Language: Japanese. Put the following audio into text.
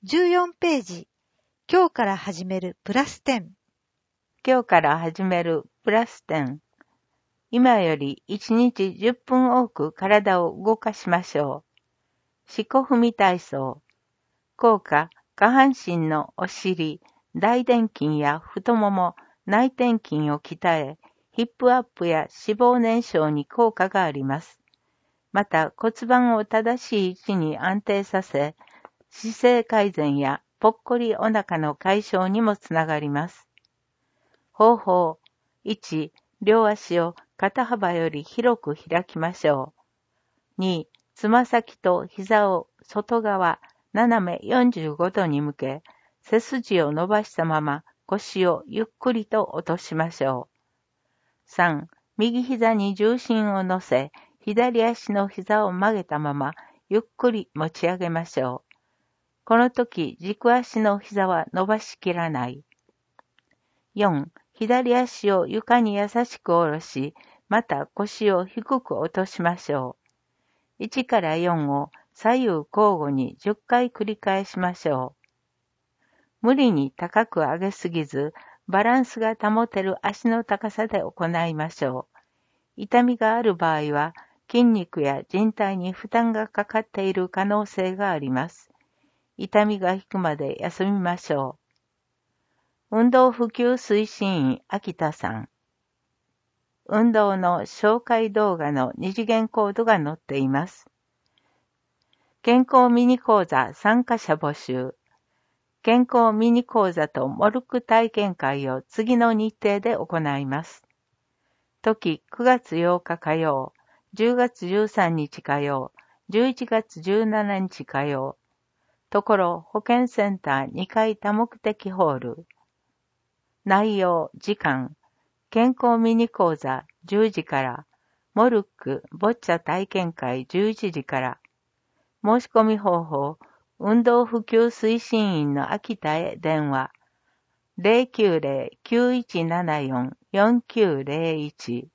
14ページ、今日から始めるプラス10。 今日から始めるプラス10。今より1日10分多く体を動かしましょう。四股踏み体操。効果、下半身のお尻、大臀筋や太もも、内転筋を鍛え、ヒップアップや脂肪燃焼に効果があります。また骨盤を正しい位置に安定させ、姿勢改善やぽっこりお腹の解消にもつながります。方法。1、両足を肩幅より広く開きましょう。2、つま先と膝を外側、斜め45度に向け、背筋を伸ばしたまま腰をゆっくりと落としましょう。3、右膝に重心を乗せ、左足の膝を曲げたままゆっくり持ち上げましょう。この時、軸足の膝は伸ばしきらない。4、左足を床に優しく下ろし、また腰を低く落としましょう。1から4を左右交互に10回繰り返しましょう。無理に高く上げすぎず、バランスが保てる足の高さで行いましょう。痛みがある場合は、筋肉や靭帯に負担がかかっている可能性があります。痛みが引くまで休みましょう。運動普及推進員秋田さん。運動の紹介動画の二次元コードが載っています。健康ミニ講座参加者募集。健康ミニ講座とモルック体験会を次の日程で行います。時9月8日火曜、10月13日火曜、11月17日火曜。ところ保健センター2階多目的ホール。内容、時間、健康ミニ講座10時から、モルックボッチャ体験会11時から。申し込み方法、運動普及推進員の秋田へ電話。090-9174-4901